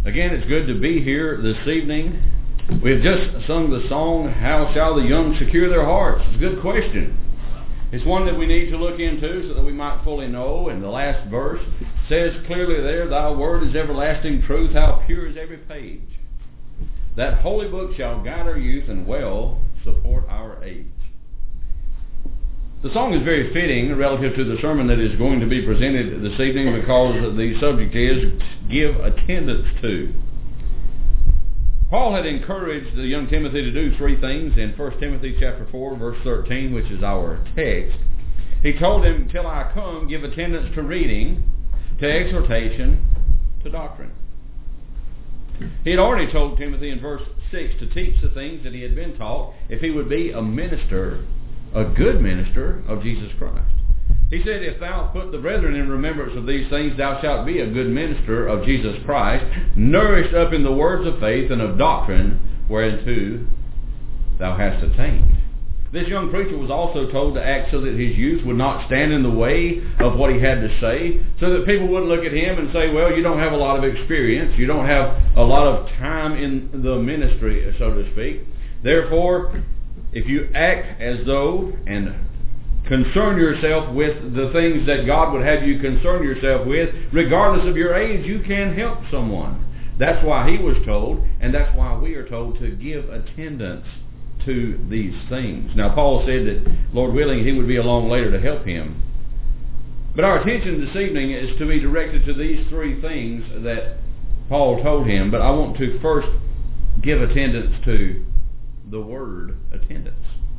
Again, it's good to be here this evening. We have just sung the song, How Shall the Young Secure Their Hearts? It's a good question. It's one that we need to look into so that we might fully know. And the last verse says clearly there, Thy word is everlasting truth, how pure is every page. That holy book shall guide our youth and well support our age. The song is very fitting relative to the sermon that is going to be presented this evening because the subject is give attendance to. Paul had encouraged the young Timothy to do three things in 1 Timothy chapter 4, verse 13, which is our text. He told him, till I come, give attendance to reading, to exhortation, to doctrine. He had already told Timothy in verse 6 to teach the things that he had been taught if he would be a minister, a good minister of Jesus Christ. He said, if thou put the brethren in remembrance of these things, thou shalt be a good minister of Jesus Christ, nourished up in the words of faith and of doctrine, whereunto thou hast attained. This young preacher was also told to act so that his youth would not stand in the way of what he had to say, so that people wouldn't look at him and say, well, you don't have a lot of experience, you don't have a lot of time in the ministry, so to speak. Therefore, if you act as though and concern yourself with the things that God would have you concern yourself with, regardless of your age, you can help someone. That's why he was told, and that's why we are told to give attendance to these things. Now, Paul said that, Lord willing, he would be along later to help him. But our attention this evening is to be directed to these three things that Paul told him. But I want to first give attendance to the word attendance.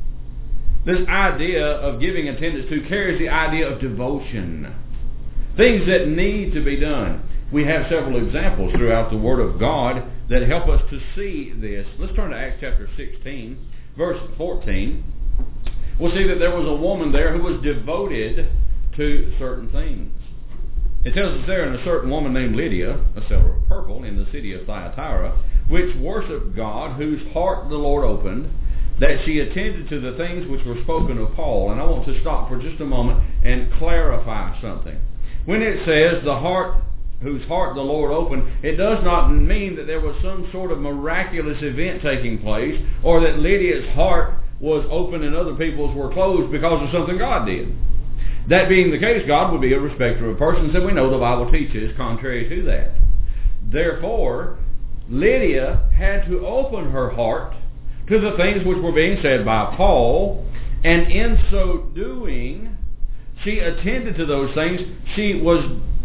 This idea of giving attendance to carries the idea of devotion. Things that need to be done. We have several examples throughout the Word of God that help us to see this. Let's turn to Acts chapter 16, verse 14. We'll see that there was a woman there who was devoted to certain things. It tells us there, and a certain woman named Lydia, a seller of purple in the city of Thyatira, which worshipped God, whose heart the Lord opened, that she attended to the things which were spoken of Paul. And I want to stop for just a moment and clarify something. When it says the heart, whose heart the Lord opened, it does not mean that there was some sort of miraculous event taking place, or that Lydia's heart was open and other people's were closed because of something God did. That being the case, God would be a respecter of persons, and we know the Bible teaches contrary to that. Therefore, Lydia had to open her heart to the things which were being said by Paul, and in so doing, she attended to those things. She was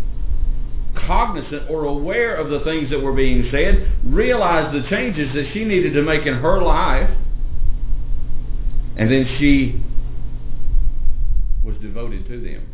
cognizant or aware of the things that were being said, realized the changes that she needed to make in her life, and then she was devoted to them.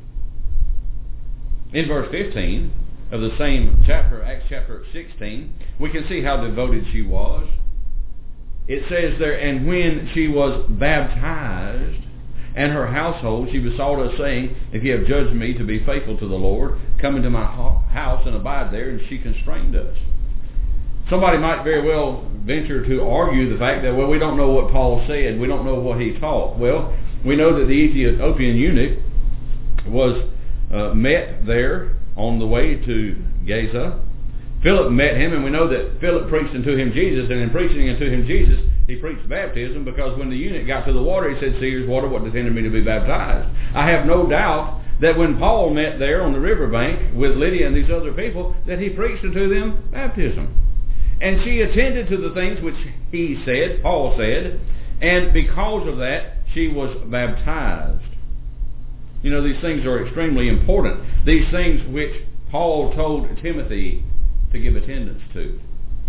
In verse 15 of the same chapter, Acts chapter 16, we can see how devoted she was. It says there, and when she was baptized and her household, she besought us, saying, if you have judged me to be faithful to the Lord, come into my house and abide there. And she constrained us. Somebody might very well venture to argue the fact that, well, we don't know what Paul said. We don't know what he taught. Well, we know that the Ethiopian eunuch was met there on the way to Gaza. Philip met him, and we know that Philip preached unto him Jesus, and in preaching unto him Jesus, he preached baptism, because when the eunuch got to the water, he said, see, here's water, what does hinder me to be baptized? I have no doubt that when Paul met there on the riverbank with Lydia and these other people, that he preached unto them baptism. And she attended to the things which he said, Paul said, and because of that, she was baptized. You know, these things are extremely important. These things which Paul told Timothy to give attendance to.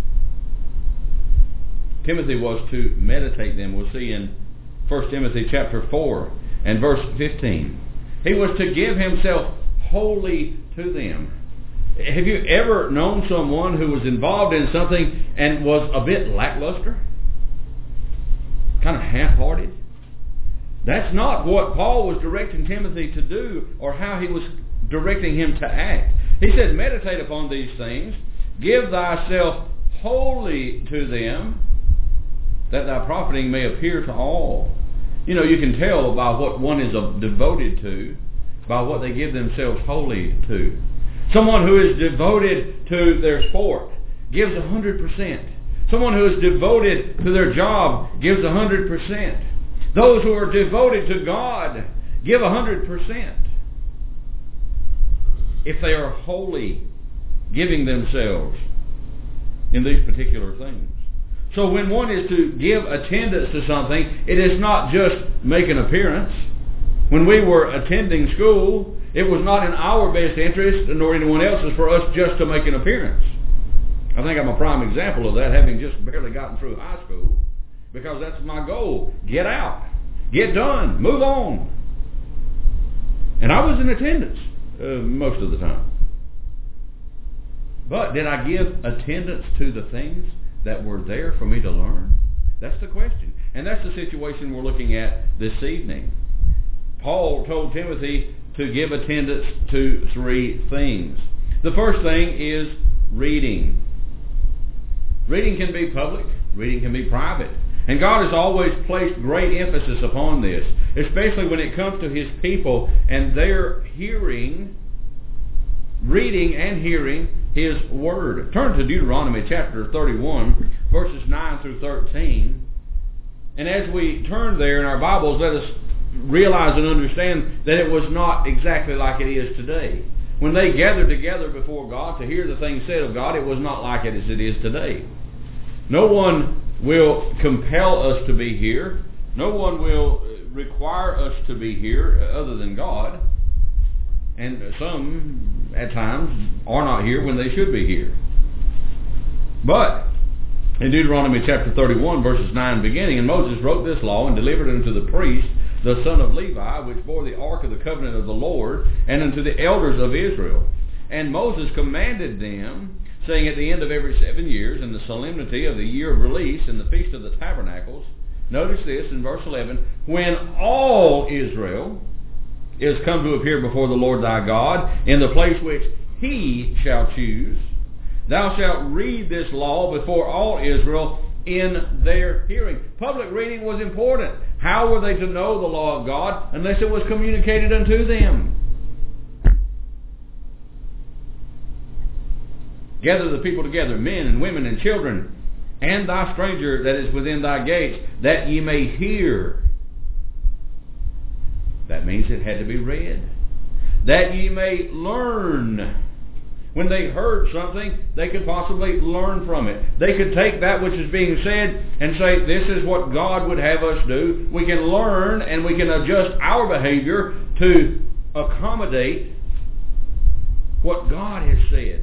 Timothy was to meditate them. We'll see in 1 Timothy chapter 4 and verse 15. He was to give himself wholly to them. Have you ever known someone who was involved in something and was a bit lackluster? Kind of half-hearted? That's not what Paul was directing Timothy to do, or how he was directing him to act. He said, meditate upon these things, give thyself wholly to them, that thy profiting may appear to all. You know, you can tell by what one is devoted to, by what they give themselves wholly to. Someone who is devoted to their sport gives 100%. Someone who is devoted to their job gives 100%. Those who are devoted to God give 100%. If they are wholly giving themselves in these particular things. So when one is to give attendance to something, it is not just make an appearance. When we were attending school, it was not in our best interest, nor anyone else's, for us just to make an appearance. I think I'm a prime example of that, having just barely gotten through high school, because that's my goal. Get out. Get done. Move on. And I was in attendance most of the time. But did I give attendance to the things that were there for me to learn? That's the question. And that's the situation we're looking at this evening. Paul told Timothy to give attendance to 3 things. The first thing is reading. Reading can be public. Reading can be private. And God has always placed great emphasis upon this, especially when it comes to His people and their reading and hearing His Word. Turn to Deuteronomy chapter 31, verses 9 through 13. And as we turn there in our Bibles, let us realize and understand that it was not exactly like it is today. When they gathered together before God to hear the things said of God, it was not like it as it is today. No one will compel us to be here. No one will require us to be here other than God. And some, at times, are not here when they should be here. But in Deuteronomy chapter 31, verses 9 beginning, and Moses wrote this law and delivered it unto the priest, the son of Levi, which bore the ark of the covenant of the Lord, and unto the elders of Israel. And Moses commanded them, saying, at the end of every 7 years, in the solemnity of the year of release, in the feast of the tabernacles, notice this in verse 11, when all Israel is come to appear before the Lord thy God, in the place which He shall choose, thou shalt read this law before all Israel in their hearing. Public reading was important. How were they to know the law of God unless it was communicated unto them? Gather the people together, men and women and children, and thy stranger that is within thy gates, that ye may hear. That means it had to be read. That ye may learn. When they heard something, they could possibly learn from it. They could take that which is being said and say, this is what God would have us do. We can learn and we can adjust our behavior to accommodate what God has said.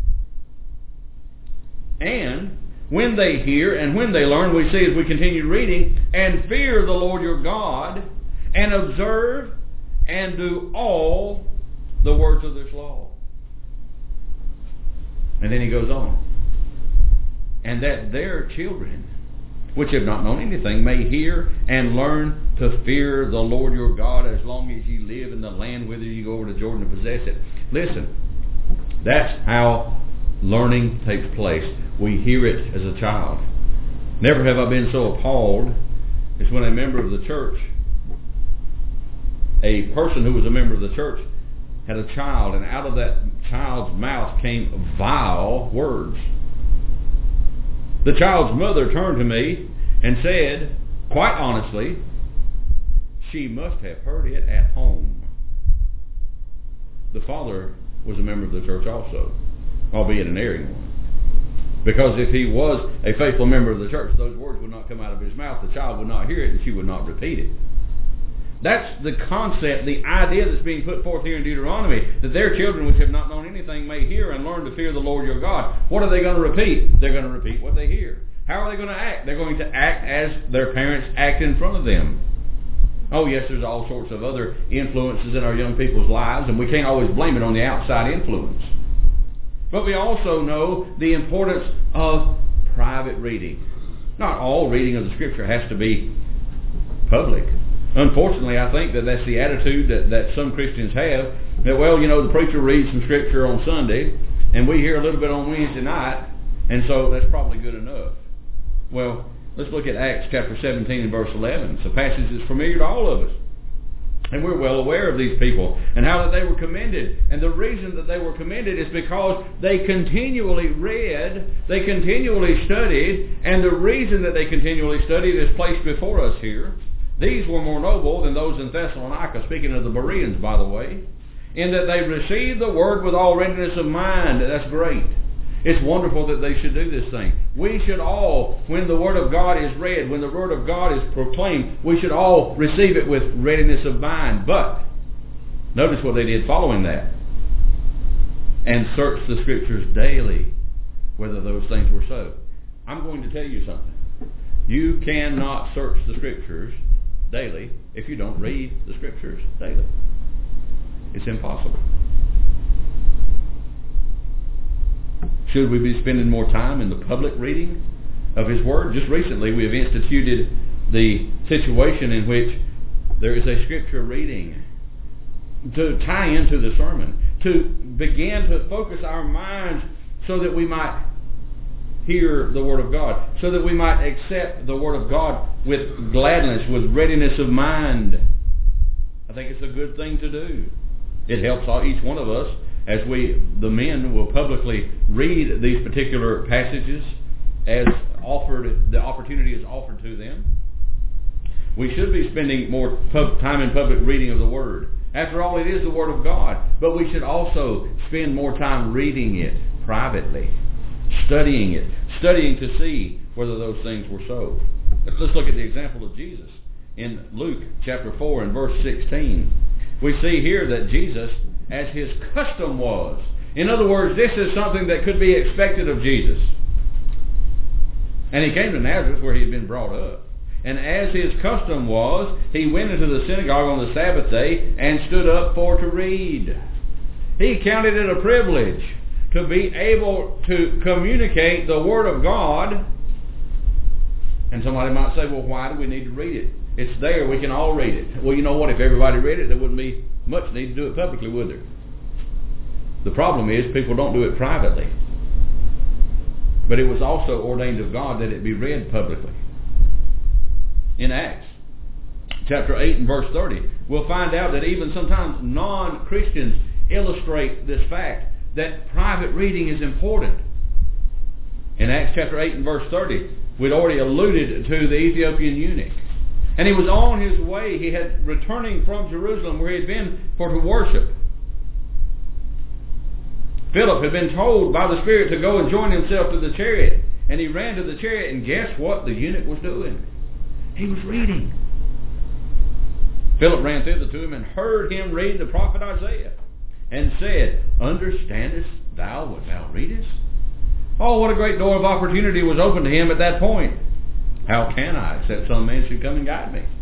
And when they hear and when they learn, we see as we continue reading, and fear the Lord your God, and observe and do all the words of this law. And then he goes on. And that their children, which have not known anything, may hear and learn to fear the Lord your God as long as ye live in the land whither ye go over to Jordan to possess it. Listen, that's how learning takes place. We hear it as a child. Never have I been so appalled as when a member of the church, a person who was a member of the church, had a child, and out of that child's mouth came vile words. The child's mother turned to me and said, quite honestly, she must have heard it at home. The father was a member of the church also, albeit an erring one. Because if he was a faithful member of the church, those words would not come out of his mouth. The child would not hear it, and she would not repeat it. That's the concept, the idea that's being put forth here in Deuteronomy, that their children which have not known anything may hear and learn to fear the Lord your God. What are they going to repeat? They're going to repeat what they hear. How are they going to act? They're going to act as their parents act in front of them. Oh yes, there's all sorts of other influences in our young people's lives, and we can't always blame it on the outside influence. But we also know the importance of private reading. Not all reading of the Scripture has to be public. Unfortunately, I think that that's the attitude that some Christians have. That, well, the preacher reads some Scripture on Sunday, and we hear a little bit on Wednesday night, and so that's probably good enough. Well, let's look at Acts chapter 17 and verse 11. It's a passage that's familiar to all of us. And we're well aware of these people and how that they were commended. And the reason that they were commended is because they continually read, they continually studied, and the reason that they continually studied is placed before us here. These were more noble than those in Thessalonica, speaking of the Bereans, by the way, in that they received the word with all readiness of mind. That's great. It's wonderful that they should do this thing. We should all, when the Word of God is read, when the Word of God is proclaimed, we should all receive it with readiness of mind. But notice what they did following that. And search the Scriptures daily, whether those things were so. I'm going to tell you something. You cannot search the Scriptures daily if you don't read the Scriptures daily. It's impossible. Should we be spending more time in the public reading of His Word? Just recently we have instituted the situation in which there is a Scripture reading to tie into the sermon, to begin to focus our minds so that we might hear the Word of God, so that we might accept the Word of God with gladness, with readiness of mind. I think it's a good thing to do. It helps each one of us as we, the men, will publicly read these particular passages as offered, the opportunity is offered to them. We should be spending more time in public reading of the Word. After all, it is the Word of God. But we should also spend more time reading it privately, studying it, studying to see whether those things were so. Let's look at the example of Jesus. In Luke chapter 4 and verse 16, we see here that Jesus, as His custom was. In other words, this is something that could be expected of Jesus. And He came to Nazareth where He had been brought up. And as His custom was, He went into the synagogue on the Sabbath day and stood up for to read. He counted it a privilege to be able to communicate the Word of God. And somebody might say, well, why do we need to read it? It's there. We can all read it. Well, you know what? If everybody read it, there wouldn't be much need to do it publicly, would there? The problem is people don't do it privately. But it was also ordained of God that it be read publicly. In Acts chapter 8 and verse 30, we'll find out that even sometimes non-Christians illustrate this fact that private reading is important. In Acts chapter 8 and verse 30, we'd already alluded to the Ethiopian eunuch. And he was on his way. He had returning from Jerusalem where he had been for to worship. Philip had been told by the Spirit to go and join himself to the chariot. And he ran to the chariot, and guess what the eunuch was doing? He was reading. Philip ran thither to him and heard him read the prophet Isaiah, and said, Understandest thou what thou readest? Oh, what a great door of opportunity was opened to him at that point. How can I, except some man should come and guide me?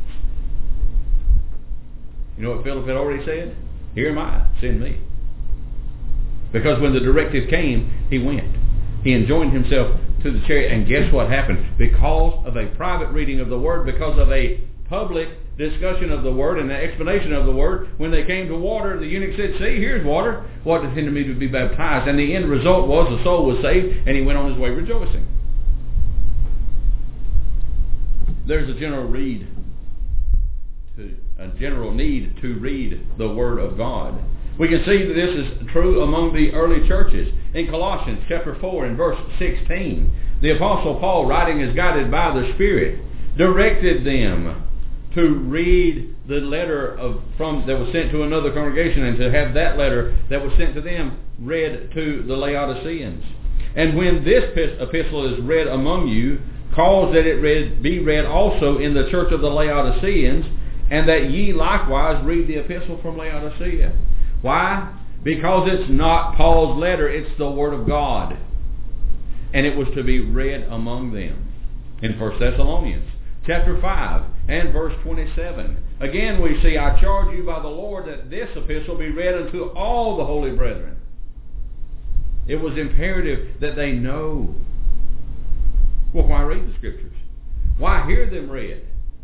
You know what Philip had already said? Here am I, send me. Because when the directive came, he went. He enjoined himself to the chariot, and guess what happened? Because of a private reading of the Word, because of a public discussion of the Word and the explanation of the Word, when they came to water, the eunuch said, see, here's water. What does hinder me to be baptized? And the end result was the soul was saved, and he went on his way rejoicing. There's a general need to read the Word of God. We can see that this is true among the early churches. In Colossians chapter 4 and verse 16, the Apostle Paul, writing as guided by the Spirit, directed them to read the letter that was sent to another congregation, and to have that letter that was sent to them read to the Laodiceans. And when this epistle is read among you, cause that it be read also in the church of the Laodiceans, and that ye likewise read the epistle from Laodicea. Why? Because it's not Paul's letter, it's the Word of God. And it was to be read among them. In 1 Thessalonians chapter 5 and verse 27. Again we see, I charge you by the Lord that this epistle be read unto all the holy brethren. It was imperative that they know. Well, why read the Scriptures? Why hear them read?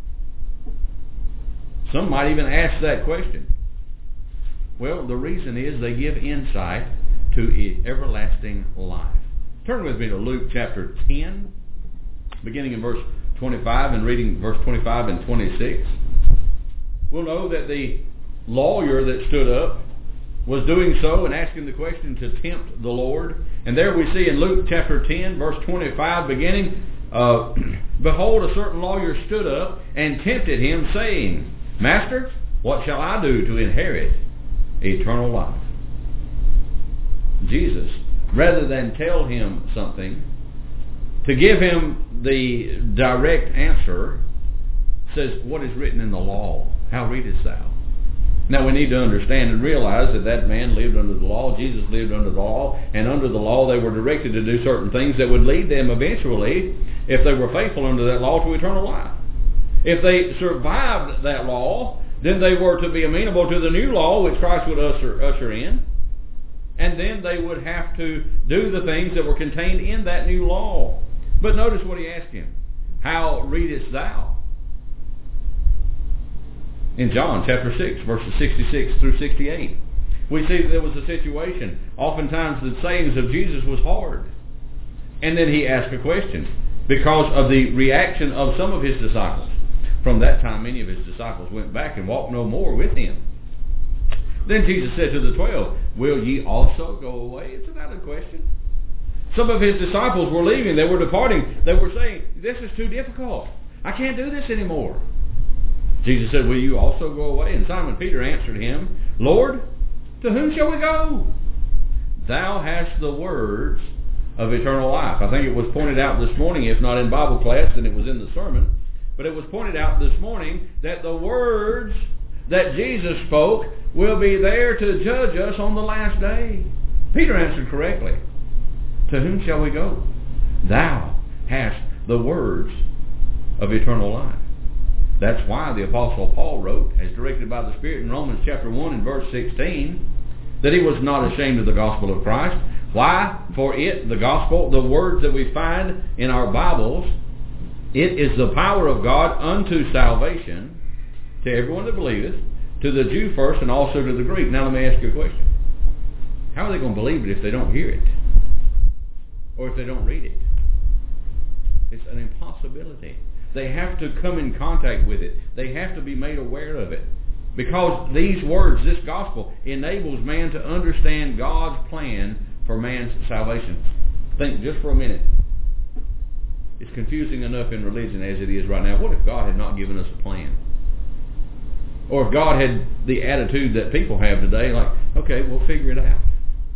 Some might even ask that question. Well, the reason is they give insight to everlasting life. Turn with me to Luke chapter 10, beginning in verse 25 and reading verse 25 and 26. We'll know that the lawyer that stood up was doing so and asking the question to tempt the Lord. And there we see in Luke chapter 10, verse 25 beginning, behold, a certain lawyer stood up and tempted him, saying, Master, what shall I do to inherit eternal life? Jesus, rather than tell him something, to give him the direct answer, says, what is written in the law? How readest thou? Now we need to understand and realize that that man lived under the law, Jesus lived under the law, and under the law they were directed to do certain things that would lead them eventually, if they were faithful under that law, to eternal life. If they survived that law, then they were to be amenable to the new law which Christ would usher in, and then they would have to do the things that were contained in that new law. But notice what he asked him. How readest thou? In John chapter 6, verses 66 through 68, we see that there was a situation. Oftentimes the sayings of Jesus was hard. And then he asked a question because of the reaction of some of his disciples. From that time, many of his disciples went back and walked no more with him. Then Jesus said to the 12, will ye also go away? It's a valid question. Some of his disciples were leaving. They were departing. They were saying, this is too difficult. I can't do this anymore. Jesus said, will you also go away? And Simon Peter answered him, Lord, to whom shall we go? Thou hast the words of eternal life. I think it was pointed out this morning, if not in Bible class, then it was in the sermon. But it was pointed out this morning that the words that Jesus spoke will be there to judge us on the last day. Peter answered correctly. To whom shall we go? Thou hast the words of eternal life. That's why the Apostle Paul wrote, as directed by the Spirit in Romans chapter 1 and verse 16, that he was not ashamed of the gospel of Christ. Why? For it, the gospel, the words that we find in our Bibles, it is the power of God unto salvation to everyone that believeth, to the Jew first and also to the Greek. Now let me ask you a question. How are they going to believe it if they don't hear it? Or if they don't read it? It's an impossibility. They have to come in contact with it. They have to be made aware of it. Because these words, this gospel, enables man to understand God's plan for man's salvation. Think just for a minute. It's confusing enough in religion as it is right now. What if God had not given us a plan? Or if God had the attitude that people have today, like, okay, we'll figure it out.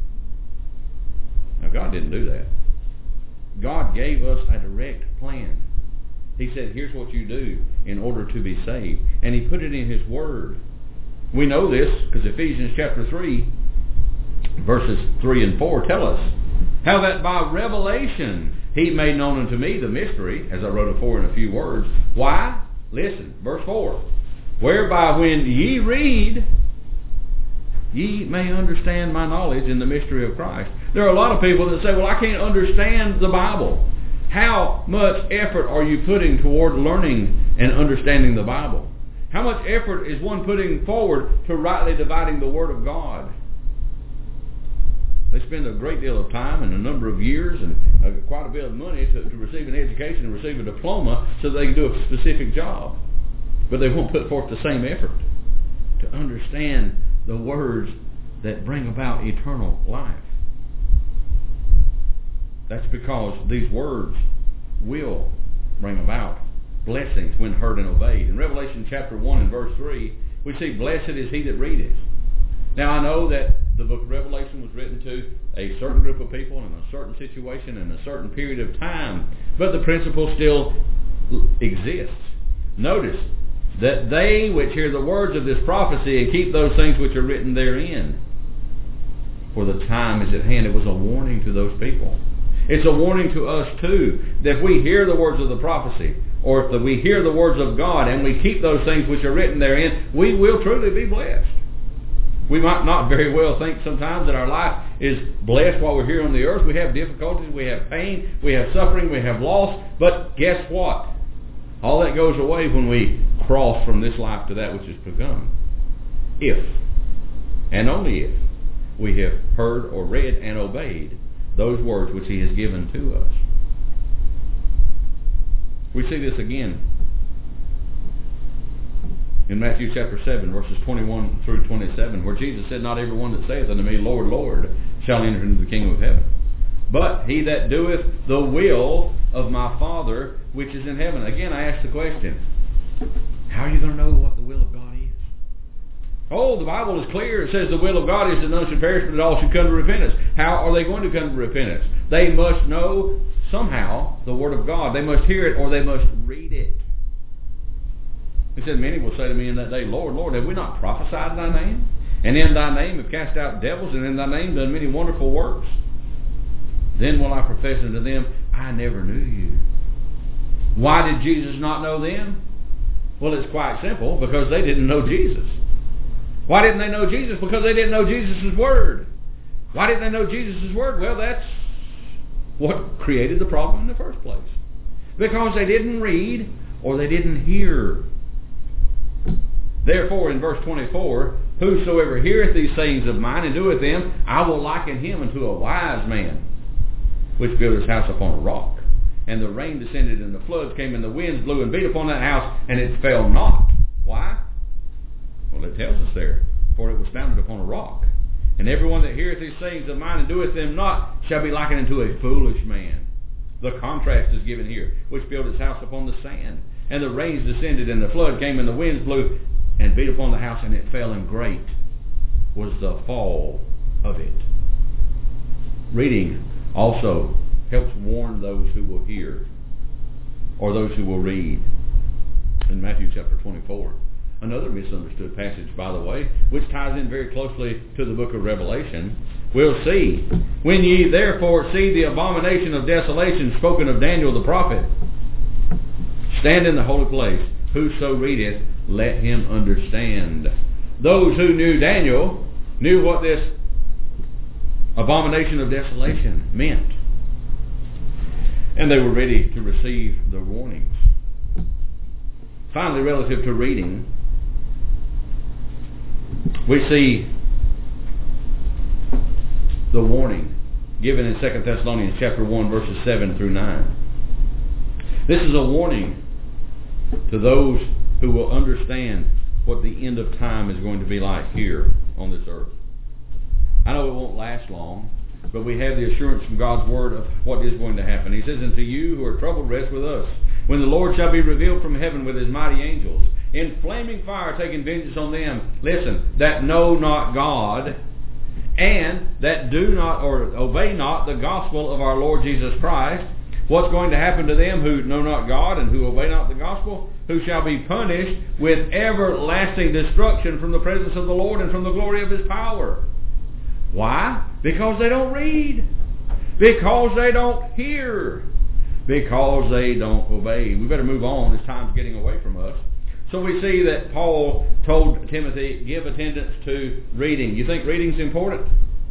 Now, God didn't do that. God gave us a direct plan. He said, here's what you do in order to be saved. And he put it in his word. We know this because Ephesians chapter 3, verses 3 and 4 tell us how that by revelation he made known unto me the mystery, as I wrote afore in a few words. Why? Listen, verse 4. Whereby when ye read, ye may understand my knowledge in the mystery of Christ. There are a lot of people that say, well, I can't understand the Bible. How much effort are you putting toward learning and understanding the Bible? How much effort is one putting forward to rightly dividing the Word of God? They spend a great deal of time and a number of years and quite a bit of money to receive an education and receive a diploma so they can do a specific job. But they won't put forth the same effort to understand the words that bring about eternal life. That's because these words will bring about blessings when heard and obeyed. In Revelation chapter 1 and verse 3, we see, blessed is he that readeth. Now I know that the book of Revelation was written to a certain group of people in a certain situation in a certain period of time, but the principle still exists. Notice that they which hear the words of this prophecy and keep those things which are written therein, for the time is at hand. It was a warning to those people. It's a warning to us too, that if we hear the words of the prophecy, or if we hear the words of God and we keep those things which are written therein, we will truly be blessed. We might not very well think sometimes that our life is blessed while we're here on the earth. We have difficulties, we have pain, we have suffering, we have loss, but guess what? All that goes away when we cross from this life to that which is to come. If, and only if, we have heard or read and obeyed those words which he has given to us. We see this again in Matthew chapter 7, verses 21 through 27, where Jesus said, "Not every one that saith unto me, Lord, Lord, shall enter into the kingdom of heaven, but he that doeth the will of my Father which is in heaven." Again, I ask the question, how are you going to know what the will of God is? Oh, the Bible is clear. It says the will of God is that none should perish, but that all should come to repentance. How are they going to come to repentance? They must know somehow the Word of God. They must hear it, or they must read it. He said, "Many will say to me in that day, Lord, Lord, have we not prophesied in thy name? And in thy name have cast out devils, and in thy name done many wonderful works? Then will I profess unto them, I never knew you." Why did Jesus not know them? Well, it's quite simple, because they didn't know Jesus. Why didn't they know Jesus? Because they didn't know Jesus' Word. Why didn't they know Jesus' Word? Well, that's what created the problem in the first place. Because they didn't read, or they didn't hear. Therefore, in verse 24, "Whosoever heareth these sayings of mine and doeth them, I will liken him unto a wise man, which built his house upon a rock. And the rain descended, and the floods came, and the winds blew and beat upon that house, and it fell not." Why? Well, it tells us there, "For it was founded upon a rock. And everyone that heareth these sayings of mine and doeth them not shall be likened unto a foolish man." The contrast is given here, "which built his house upon the sand. And the rains descended, and the flood came, and the winds blew and beat upon the house, and it fell, and great was the fall of it." Reading also helps warn those who will hear, or those who will read. In Matthew chapter 24, another misunderstood passage, by the way, which ties in very closely to the book of Revelation, we'll see, "When ye therefore see the abomination of desolation spoken of Daniel the prophet, stand in the holy place. Whoso readeth, let him understand." Those who knew Daniel knew what this abomination of desolation meant, and they were ready to receive the warnings. Finally, relative to reading, we see the warning given in 2 Thessalonians chapter 1, verses 7 through 9. This is a warning to those who will understand what the end of time is going to be like here on this earth. I know it won't last long, but we have the assurance from God's Word of what is going to happen. He says, "And to you who are troubled, rest with us, when the Lord shall be revealed from heaven with his mighty angels, in flaming fire, taking vengeance on them," listen, "that know not God, and that do not or obey not the gospel of our Lord Jesus Christ." What's going to happen to them who know not God and who obey not the gospel? "Who shall be punished with everlasting destruction from the presence of the Lord and from the glory of his power." Why? Because they don't read. Because they don't hear. Because they don't obey. We better move on as time's getting away from us. So we see that Paul told Timothy, give attendance to reading. You think reading's important?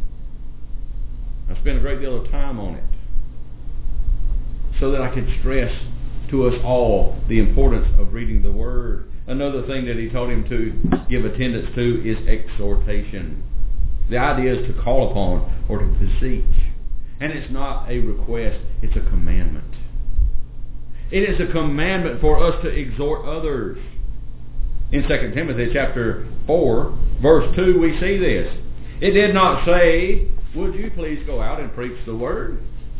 I spent a great deal of time on it, so that I could stress to us all the importance of reading the Word. Another thing that he told him to give attendance to is exhortation. The idea is to call upon or to beseech. And it's not a request, it's a commandment. It is a commandment for us to exhort others. In 2 Timothy chapter 4, verse 2, we see this. It did not say, "Would you please go out and preach the Word?"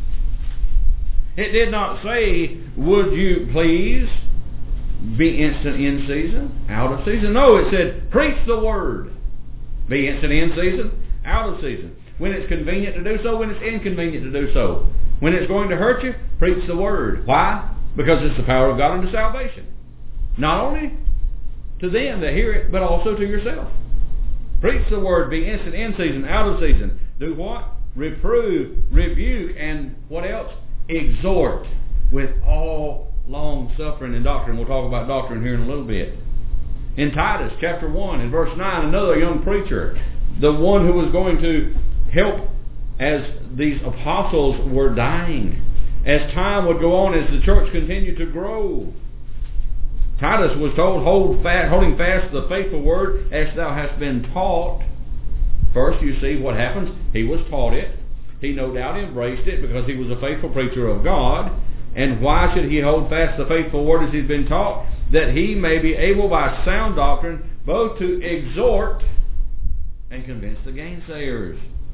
It did not say, "Would you please be instant in season, out of season?" No, it said, "Preach the Word." Be instant in season, out of season. When it's convenient to do so, when it's inconvenient to do so. When it's going to hurt you, preach the Word. Why? Because it's the power of God unto salvation. Not only to them that hear it, but also to yourself. Preach the Word. Be instant in season, out of season. Do what? Reprove, rebuke, and what else? Exhort with all long suffering and doctrine. We'll talk about doctrine here in a little bit. In Titus chapter 1 and verse 9, another young preacher, the one who was going to help as these apostles were dying, as time would go on, as the church continued to grow. Titus was told, holding fast the faithful word as thou hast been taught. First, you see what happens. He was taught it. He no doubt embraced it because he was a faithful preacher of God. And why should he hold fast the faithful word as he's been taught? that he may be able by sound doctrine both to exhort and convince the gainsayers.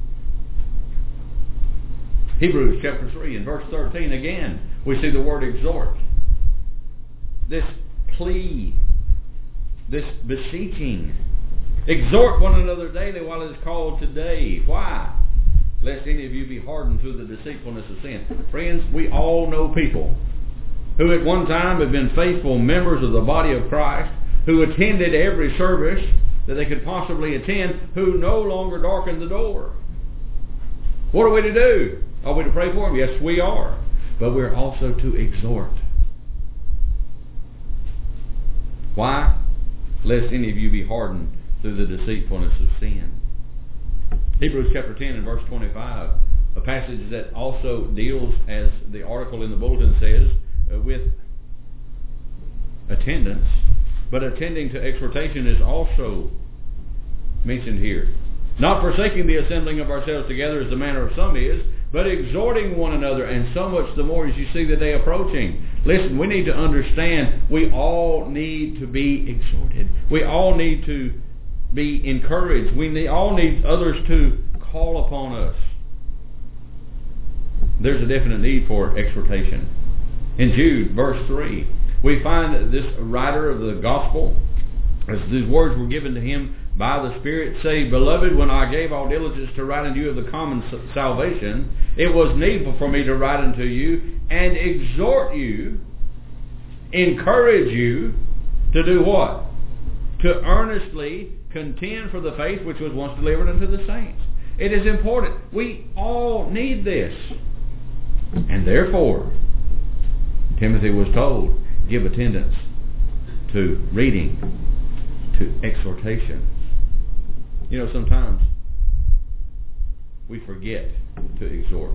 Hebrews chapter 3 and verse 13, again, we see the word exhort. This plea, this beseeching. Exhort one another daily while it is called today. Why? Lest any of you be hardened through the deceitfulness of sin. Friends, we all know people who at one time have been faithful members of the body of Christ, who attended every service that they could possibly attend, who no longer darken the door. What are we to do? Are we to pray for them? Yes, we are. But we're also to exhort. Why? Lest any of you be hardened through the deceitfulness of sin. Hebrews chapter 10 and verse 25, a passage that also deals, as the article in the bulletin says, with attendance. But attending to exhortation is also mentioned here. Not forsaking the assembling of ourselves together as the manner of some is, but exhorting one another, and so much the more as you see the day approaching. Listen, we need to understand we all need to be exhorted. We all need to be encouraged. We all need others to call upon us. There's a definite need for exhortation. In Jude, verse 3, we find that this writer of the gospel, as these words were given to him by the Spirit, say, Beloved, when I gave all diligence to write unto you of the common salvation, it was needful for me to write unto you and exhort you, encourage you to do what? To earnestly contend for the faith which was once delivered unto the saints. It is important. We all need this. And therefore, Timothy was told, give attendance to reading, to exhortation. You know, sometimes we forget to exhort.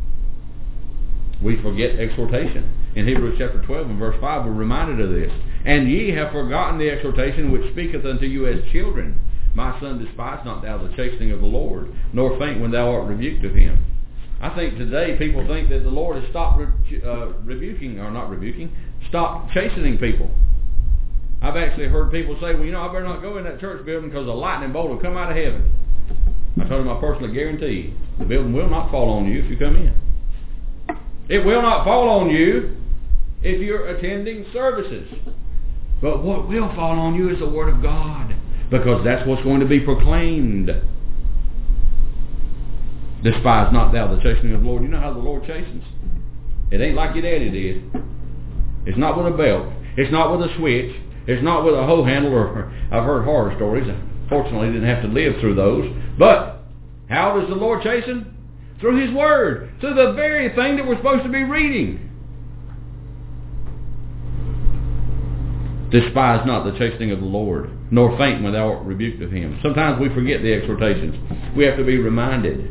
We forget exhortation. In Hebrews chapter 12 and verse 5, we're reminded of this. And ye have forgotten the exhortation which speaketh unto you as children. My son, despise not thou the chastening of the Lord, nor faint when thou art rebuked of him. I think today people think that the Lord has stopped stopped chastening people. I've actually heard people say, well, I better not go in that church building because a lightning bolt will come out of heaven. I told them I personally guarantee the building will not fall on you if you come in. It will not fall on you if you're attending services. But what will fall on you is the Word of God, because that's what's going to be proclaimed. Despise not thou the chastening of the Lord. You know how the Lord chastens? It ain't like your daddy did. It's not with a belt. It's not with a switch. It's not with a hoe handle, or I've heard horror stories. Fortunately, I didn't have to live through those. But how does the Lord chasten? Through His Word. Through the very thing that we're supposed to be reading. Despise not the chastening of the Lord, nor faint when thou art rebuked of Him. Sometimes we forget the exhortations. We have to be reminded.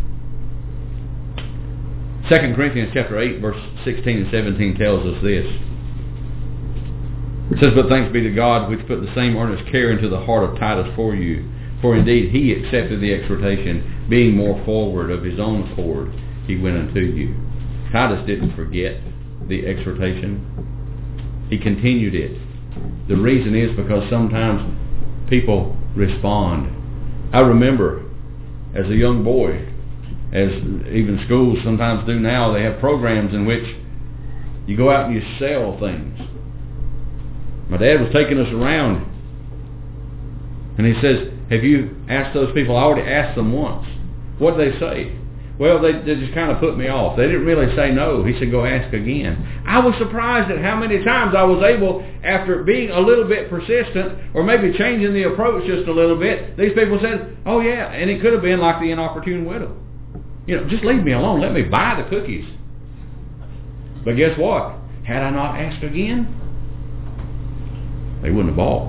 2 Corinthians chapter 8, verse 16 and 17 tells us this. It says, But thanks be to God, which put the same earnest care into the heart of Titus for you. For indeed he accepted the exhortation, being more forward of his own accord, he went unto you. Titus didn't forget the exhortation. He continued it. The reason is because sometimes people respond. I remember as a young boy, as even schools sometimes do now, they have programs in which you go out and you sell things. My dad was taking us around, and he says, have you asked those people? I already asked them once. What did they say? Well, they just kind of put me off. They didn't really say no. He said, go ask again. I was surprised at how many times I was able, after being a little bit persistent, or maybe changing the approach just a little bit, these people said, oh yeah, and it could have been like the inopportune widow. Just leave me alone. Let me buy the cookies. But guess what? Had I not asked again, they wouldn't have bought.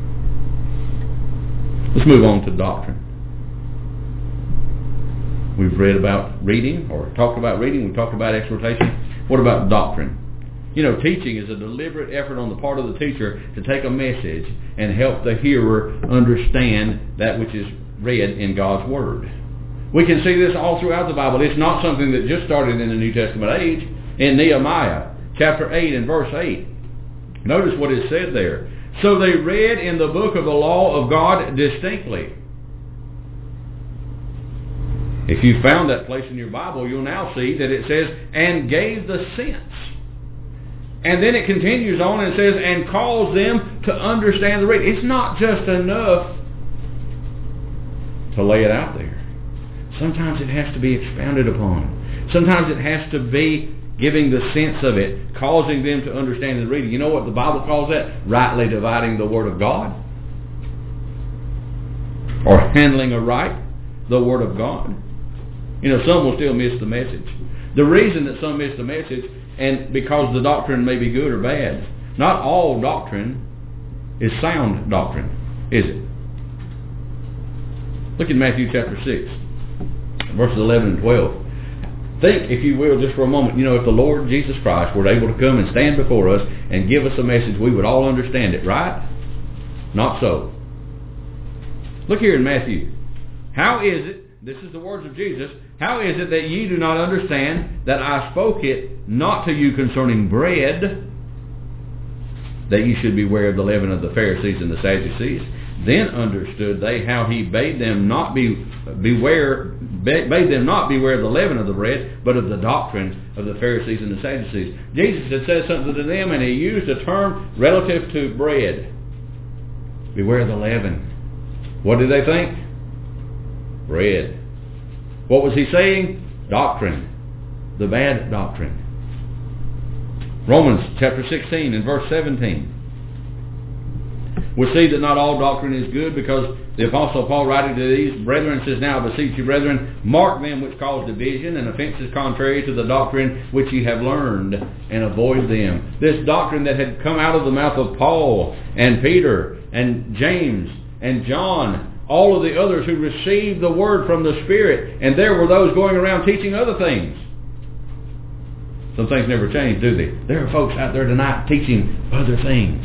Let's move on to doctrine. We've read about reading, or talked about reading. We talked about exhortation. What about doctrine? Teaching is a deliberate effort on the part of the teacher to take a message and help the hearer understand that which is read in God's Word. We can see this all throughout the Bible. It's not something that just started in the New Testament age. In Nehemiah chapter 8 and verse 8, Notice what is said there. So they read in the book of the law of God distinctly. If you found that place in your Bible, you'll now see that it says, and gave the sense. And then it continues on and says, and caused them to understand the reading. It's not just enough to lay it out there. Sometimes it has to be expounded upon. Sometimes it has to be giving the sense of it, causing them to understand the reading. You know what the Bible calls that? Rightly dividing the Word of God. Or handling aright the Word of God. You know, some will still miss the message. The reason that some miss the message, and because the doctrine may be good or bad. Not all doctrine is sound doctrine, is it? Look at Matthew chapter 6, verses 11 and 12. Think, if you will, just for a moment, you know, if the Lord Jesus Christ were able to come and stand before us and give us a message, we would all understand it, right? Not so. Look here in Matthew. How is it, this is the words of Jesus, how is it that ye do not understand that I spoke it not to you concerning bread, that ye should beware of the leaven of the Pharisees and the Sadducees? Then understood they how he bade them not beware of the leaven of the bread, but of the doctrine of the Pharisees and the Sadducees. Jesus had said something to them, and he used a term relative to bread. Beware of the leaven. What did they think? Bread. What was he saying? Doctrine. The bad doctrine. Romans chapter 16 and verse 17. We see that not all doctrine is good, because the Apostle Paul, writing to these brethren, says, Now I beseech you, brethren, mark them which cause division and offenses contrary to the doctrine which ye have learned, and avoid them. This doctrine that had come out of the mouth of Paul and Peter and James and John, all of the others who received the word from the Spirit, and there were those going around teaching other things. Some things never change, do they? There are folks out there tonight teaching other things.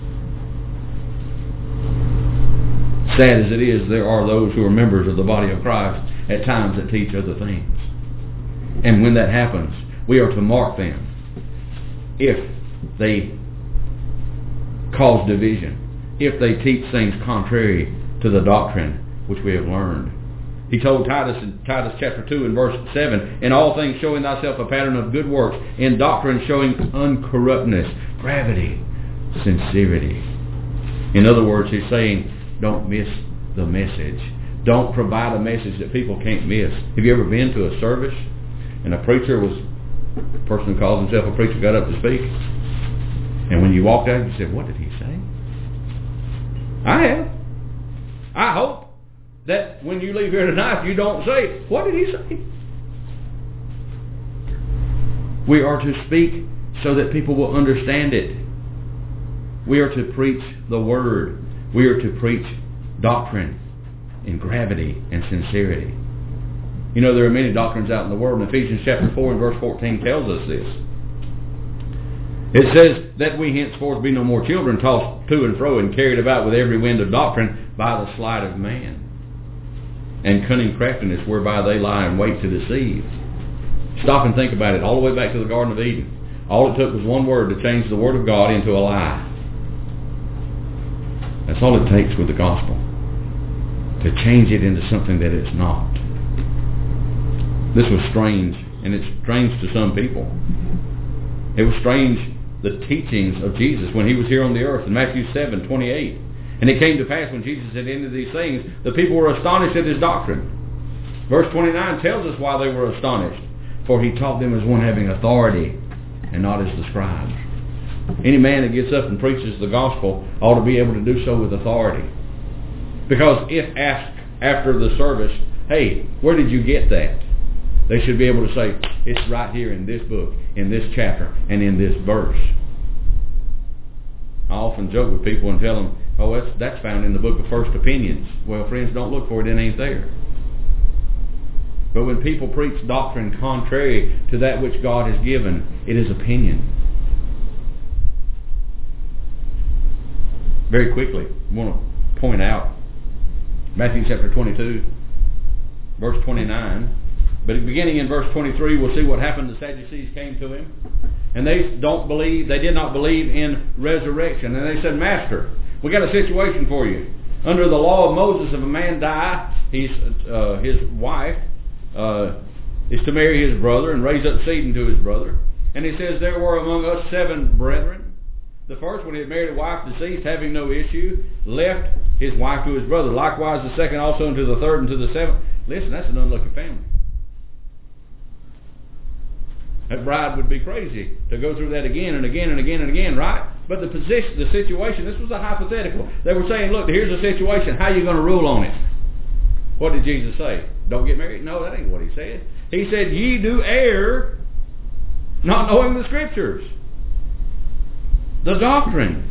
Sad as it is, there are those who are members of the body of Christ at times that teach other things. And when that happens, we are to mark them if they cause division, if they teach things contrary to the doctrine which we have learned. He told Titus in Titus chapter 2 and verse 7, In all things showing thyself a pattern of good works, in doctrine showing uncorruptness, gravity, sincerity. In other words, he's saying, don't miss the message. Don't provide a message that people can't miss. Have you ever been to a service and a person who calls himself a preacher got up to speak, and when you walked out you said, what did he say? I have. I hope that when you leave here tonight you don't say, what did he say? We are to speak so that people will understand it. We are to preach the Word. We are to preach doctrine in gravity and sincerity. You know, there are many doctrines out in the world, and Ephesians chapter 4 and verse 14 tells us this. It says that we henceforth be no more children, tossed to and fro and carried about with every wind of doctrine by the sleight of man, and cunning craftiness whereby they lie in wait to deceive. Stop and think about it. All the way back to the Garden of Eden. All it took was one word to change the Word of God into a lie. That's all it takes with the gospel, to change it into something that it's not. This was strange, and it's strange to some people. It was strange, the teachings of Jesus when he was here on the earth in Matthew 7:28. And it came to pass when Jesus had ended these things, the people were astonished at his doctrine. Verse 29 tells us why they were astonished. For he taught them as one having authority, and not as the scribes. Any man that gets up and preaches the gospel ought to be able to do so with authority. Because if asked after the service, hey, where did you get that? They should be able to say, it's right here in this book, in this chapter, and in this verse. I often joke with people and tell them, oh, that's found in the book of First Opinions. Well, friends, don't look for it, it ain't there. But when people preach doctrine contrary to that which God has given, it is opinion. Very quickly, I want to point out Matthew chapter 22, verse 29. But beginning in verse 23, we'll see what happened. The Sadducees came to him, and they did not believe in resurrection. And they said, Master, we got a situation for you. Under the law of Moses, if a man die, his wife is to marry his brother and raise up seed unto his brother. And he says, there were among us 7 brethren. The first, when he had married a wife deceased, having no issue, left his wife to his brother. Likewise the second also unto the third and to the seventh. Listen, that's an unlucky family. That bride would be crazy to go through that again and again and again and again, right? But the situation, this was a hypothetical. They were saying, look, here's the situation. How are you going to rule on it? What did Jesus say? Don't get married? No, that ain't what he said. He said, ye do err, not knowing the Scriptures, the doctrine.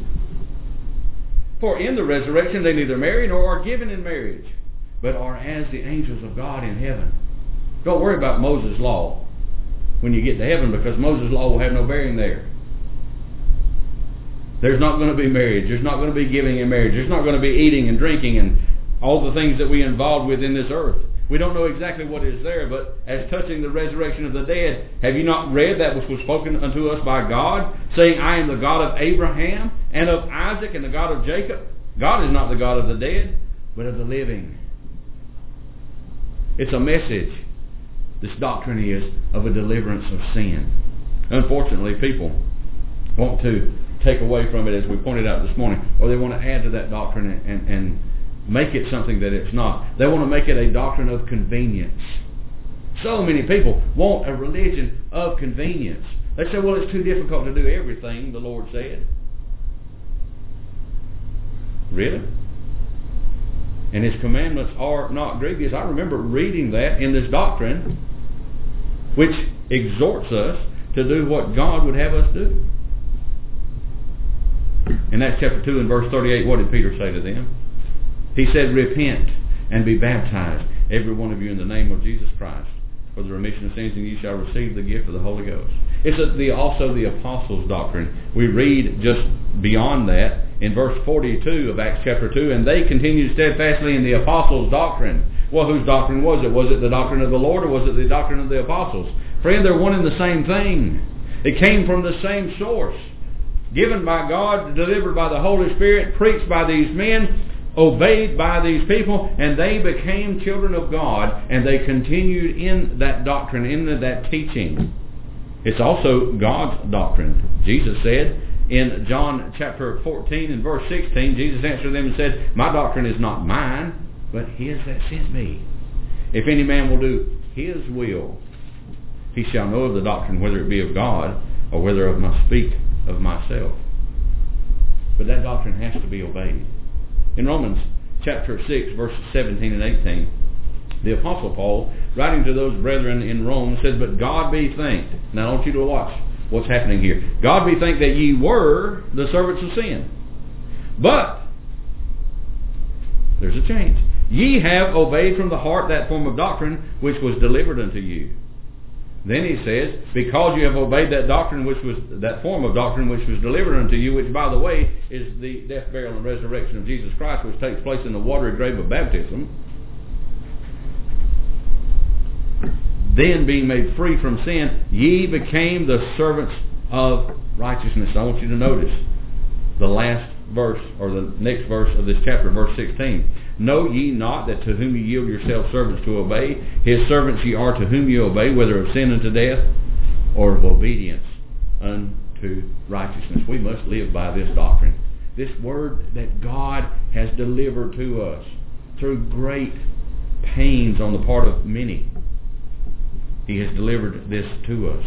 For in the resurrection they neither marry nor are given in marriage, but are as the angels of God in heaven. Don't worry about Moses' law when you get to heaven, because Moses' law will have no bearing there. There's not going to be marriage. There's not going to be giving in marriage. There's not going to be eating and drinking and all the things that we involved with in this earth. We don't know exactly what is there, but as touching the resurrection of the dead, have you not read that which was spoken unto us by God, saying, I am the God of Abraham and of Isaac and the God of Jacob? God is not the God of the dead, but of the living. It's a message. This doctrine is of a deliverance of sin. Unfortunately, people want to take away from it, as we pointed out this morning, or they want to add to that doctrine and make it something that it's not. They want to make it a doctrine of convenience. So many people want a religion of convenience. They say, well, it's too difficult to do everything the Lord said. Really? And His commandments are not grievous. I remember reading that in this doctrine, which exhorts us to do what God would have us do. In Acts chapter 2 and verse 38, what did Peter say to them? He said, repent and be baptized, every one of you, in the name of Jesus Christ, for the remission of sins, and ye shall receive the gift of the Holy Ghost. It's also the apostles' doctrine. We read just beyond that in verse 42 of Acts chapter 2, and they continued steadfastly in the apostles' doctrine. Well, whose doctrine was it? Was it the doctrine of the Lord, or was it the doctrine of the apostles? Friend, they're one and the same thing. It came from the same source. Given by God, delivered by the Holy Spirit, preached by these men, obeyed by these people, and they became children of God, and they continued in that doctrine, in that teaching. It's also God's doctrine. Jesus said in John chapter 14 and verse 16, Jesus answered them and said, my doctrine is not mine, but His that sent me. If any man will do His will, he shall know of the doctrine, whether it be of God, or whether I must speak of myself. But that doctrine has to be obeyed. In Romans chapter 6, verses 17 and 18, the Apostle Paul, writing to those brethren in Rome, says, but God be thanked. Now I want you to watch what's happening here. God be thanked that ye were the servants of sin. But, there's a change. Ye have obeyed from the heart that form of doctrine which was delivered unto you. Then he says, because you have obeyed that doctrine that form of doctrine which was delivered unto you, which by the way is the death, burial, and resurrection of Jesus Christ, which takes place in the watery grave of baptism. Then being made free from sin, ye became the servants of righteousness. I want you to notice the last verse, or the next verse of this chapter, verse 16. Know ye not that to whom ye yield yourselves servants to obey, His servants ye are to whom ye obey, whether of sin unto death, or of obedience unto righteousness. We must live by this doctrine. This word that God has delivered to us through great pains on the part of many. He has delivered this to us.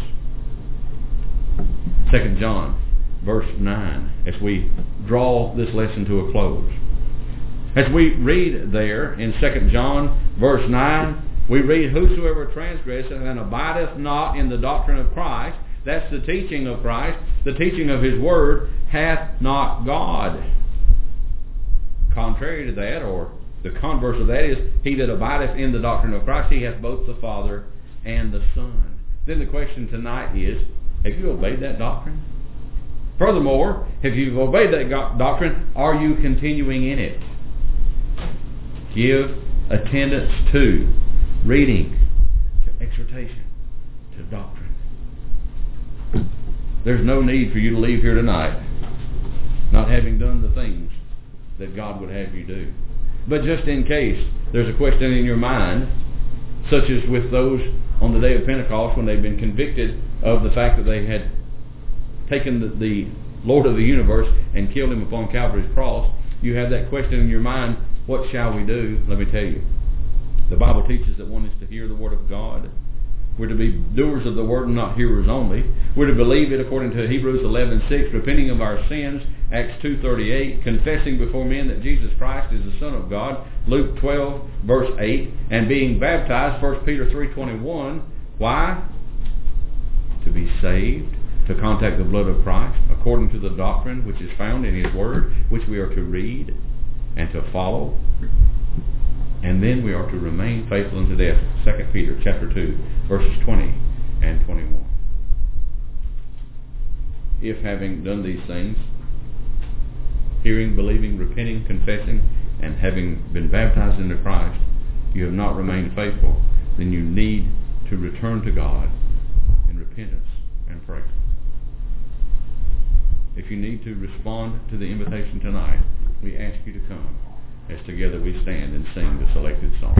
2 John verse 9, as we draw this lesson to a close. As we read there in 2 John verse 9, we read, whosoever transgresseth and abideth not in the doctrine of Christ, that's the teaching of Christ, the teaching of His Word, hath not God. Contrary to that, or the converse of that, is he that abideth in the doctrine of Christ, he hath both the Father and the Son. Then the question tonight is, have you obeyed that doctrine? Furthermore, if you've obeyed that doctrine, are you continuing in it? Give attendance to reading, exhortation to doctrine. There's no need for you to leave here tonight not having done the things that God would have you do. But just in case there's a question in your mind, such as with those on the day of Pentecost when they'd been convicted of the fact that they had taken the Lord of the universe and killed him upon Calvary's cross, you have that question in your mind, what shall we do? Let me tell you. The Bible teaches that one is to hear the Word of God. We're to be doers of the Word and not hearers only. We're to believe it according to Hebrews 11:6, repenting of our sins, Acts 2:38, confessing before men that Jesus Christ is the Son of God, Luke 12, verse 8, and being baptized, 1 Peter 3:21. Why? To be saved, to contact the blood of Christ, according to the doctrine which is found in His Word, which we are to read and to follow. And then we are to remain faithful unto death. 2 Peter chapter 2, verses 20 and 21. If having done these things, hearing, believing, repenting, confessing, and having been baptized into Christ, you have not remained faithful, then you need to return to God in repentance and pray. If you need to respond to the invitation tonight, we ask you to come as together we stand and sing the selected song.